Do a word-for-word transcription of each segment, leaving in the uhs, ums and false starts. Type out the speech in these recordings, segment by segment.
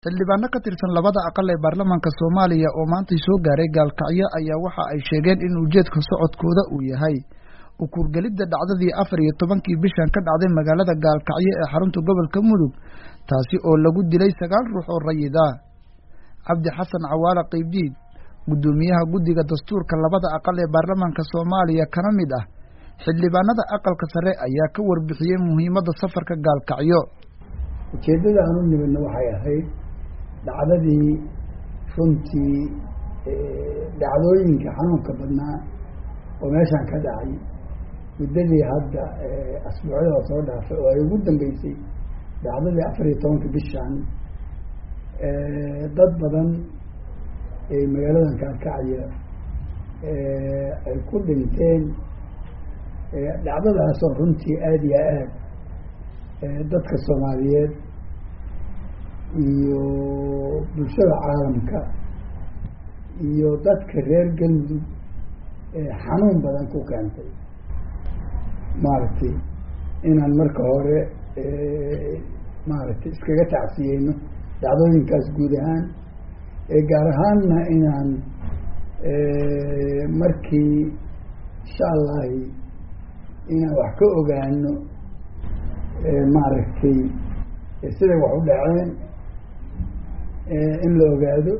xildhibaano ka tirsan labada aqal ee baarlamaanka Soomaaliya oo maanta soo gaaray gaalkacyo ayaa waxa ay sheegeen in ujeedka socodkooda uu yahay u kurgalida dhacdadii afar iyo tobankii bishan ka dhacday magaalada Gaalkacyo ee xarunta gobolka Mudug taasi oo lagu dilay sagaal ruux oo rayid ah. Cabdi Xasan Cawaale Qaybdiid gudoomiyaha guddiga dastuurka labada aqal ee baarlamaanka Soomaaliya kana mid ah xildhibaanada aqalka sare ayaa ka warbixiyay muhiimadda safarka Gaalkacyo. ujeedada aan u nimidna waxay ahayd dhacdadii runtii dhacdooyinka xanuunka badnaa oo meeshan ka dhacay muddadii hadda asbuucyada soo dhaafay oo ay ugu dambeysay dhacdadii afar iyo tobanka bishan dad badan ee magaaladan Gaalkacyo ay ku dhinteen dhacdadaas oo runtii aada iyo aad dadka Soomaaliyeed iyo bulshada caalamka iyo dadka reer Galmudug xanuun badan ku keentay maaragtay inaan marka hore maaragtay iskaga tacsiyeyno dhacdooyinkaas guud ahaan gaar ahaanna inaan markii insha allahi inaan wax ka ogaano maaragtay siday wax u dhaceen in la ogaado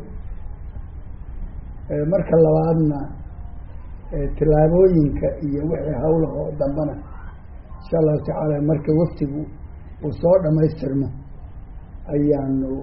marka labaadna tillaabooyinka iyo wixii hawlaha oo dambana insha allahu tacaala marka waftigu uu soo dhamaystirmo ayaanu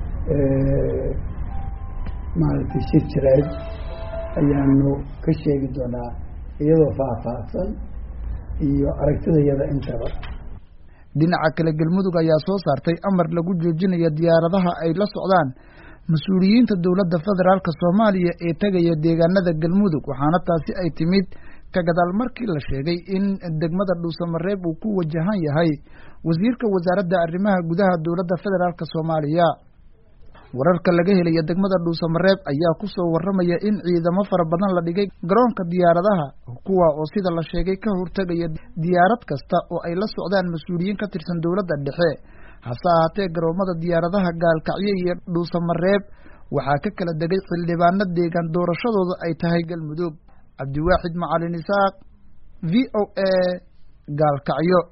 maaragtay shir jirayd ayaanu ka sheegi doonaa iyadoo faahfaahsan iyo aragtidayada intaba. dhinaca kale Galmudug ayaa soo saartay amar lagu joojinayo diyaaradaha ay la socdaan mas'uuliyiinta dowladda federaalka Soomaaliya ee tagaya deegaanada Galmudug waxaana taasi ay timid ka gadaal markii la sheegay in degmada Dhuusamareeb uu ku wajahan yahay wasiirka wasaaradda arrimaha gudaha dowladda federaalka Soomaaliya. wararka laga helay degmada Dhuusamareeb ayaa ku soo waramaya in ciidamo fara badan la dhigay garoonka diyaaradaha kuwa oo sida la sheegay ka hortagaya diyaarad kasta oo ay la socdaan mas'uuliyiin ka tirsan dowladda dhexe. hase ahaatee garoomada diyaaradaha Gaalkacyo iyo Dhuusamareeb waxaa ka kala degay xildhibaano deegaan doorashadooda ay tahay Galmudug. Cabdiwaaxid Macalin Isaaq, V O A, Gaalkacyo.